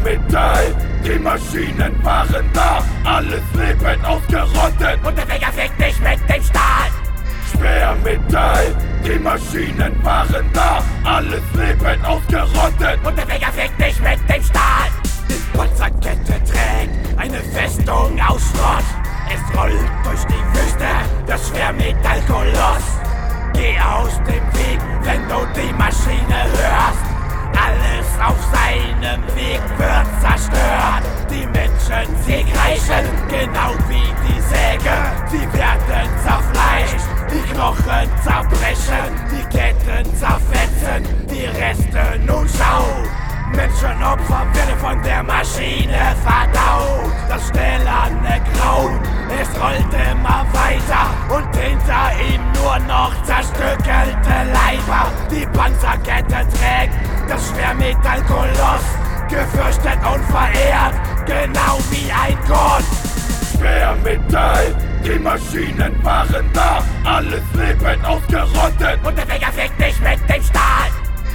Metall, die Maschinen waren da, alles Leben ausgerottet und der Finger fickt dich mit dem Stahl. Schwermetall, die Maschinen waren da, alles Leben ausgerottet und der Finger fickt dich mit dem Stahl. Die Panzerkette trägt eine Festung aus Schrott. Es rollt durch die Wüste, das Schwermetallkoloss. Geh aus dem Weg, wenn du die Maschine hörst. Alles auf seinem Weg wird zerstört. Die Menschen, sie kreischen, genau wie die Säge. Sie werden zerfleischt, die Knochen zerbrechen, die Ketten zerfetzen, die Reste nun schau. Menschenopfer werden von der Maschine verdaut. Das stählerne Grauen, es rollt immer weiter und hinter ihm nur noch zerstückelte Leiber. Die Panzerkette trägt das Schwermetallkoloss, gefürchtet und verehrt, genau wie ein Gott. Schwermetall, die Maschinen waren da, alles Leben ausgerottet und der Finger fickt dich mit dem Stahl.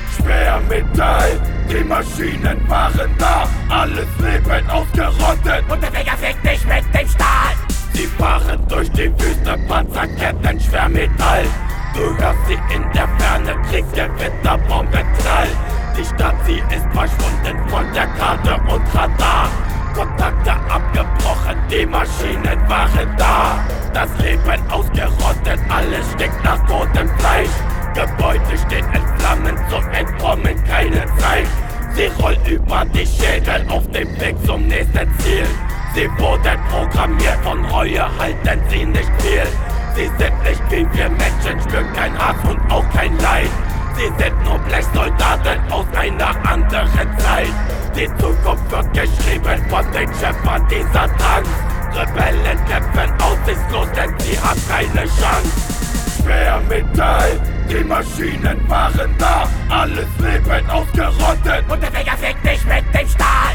Schwermetall, die Maschinen waren da, alles Leben ausgerottet und der Finger fickt dich mit dem Stahl. Sie fahren durch die Wüste, Panzerketten, Schwermetall. Du hörst sie in der Ferne, Kriegsgewitter, Bombenknall. Die Stadt, sie ist verschwunden von der Karte und Radar. Kontakte abgebrochen, die Maschinen waren da. Das Leben ausgerottet, alles stinkt nach totem Fleisch. Gebäude stehen in Flammen, zum Entkommen keine Zeit. Sie rollen über die Schädel auf dem Weg zum nächsten Ziel. Sie wurden programmiert, von Reue halten sie nicht viel. Sie sind nicht wie wir Menschen, spüren kein Hass und auch kein Leid. Sie sind nur Blechsoldaten aus einer anderen Zeit. Die Zukunft wird geschrieben von den Schöpfern dieser Tanks. Rebellen kämpfen aussichtslos, denn sie haben keine Chance. Schwermetall, die Maschinen waren da, alles Leben ausgerottet und der Finger fickt dich mit dem Stahl.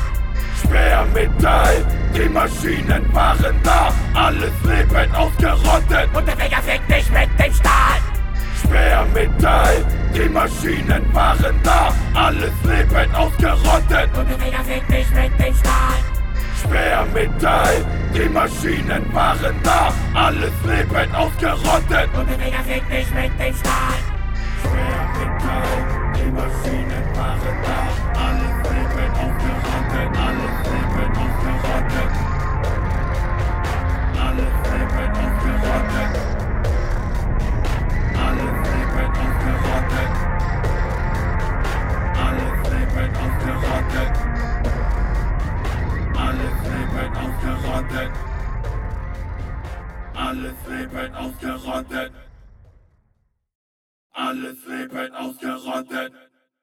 Schwermetall, die Maschinen waren da, alles Leben ausgerottet und der Finger fickt dich mit dem Stahl. Schwermetall, die Maschinen waren da, alles Leben ausgerottet und der Finger fickt dich mit dem Stahl. Schwermetall, die Maschinen waren da, alles Leben ausgerottet und der Finger fickt dich mit dem Stahl. Schwermetall, die Maschinen waren da, alles Leben ausgerottet, alles Leben ausgerottet, alles Leben ausgerottet, alles Leben ausgerottet, alles Leben ausgerottet, alles Leben ausgerottet, alles Leben ausgerottet, alles Leben ausgerottet.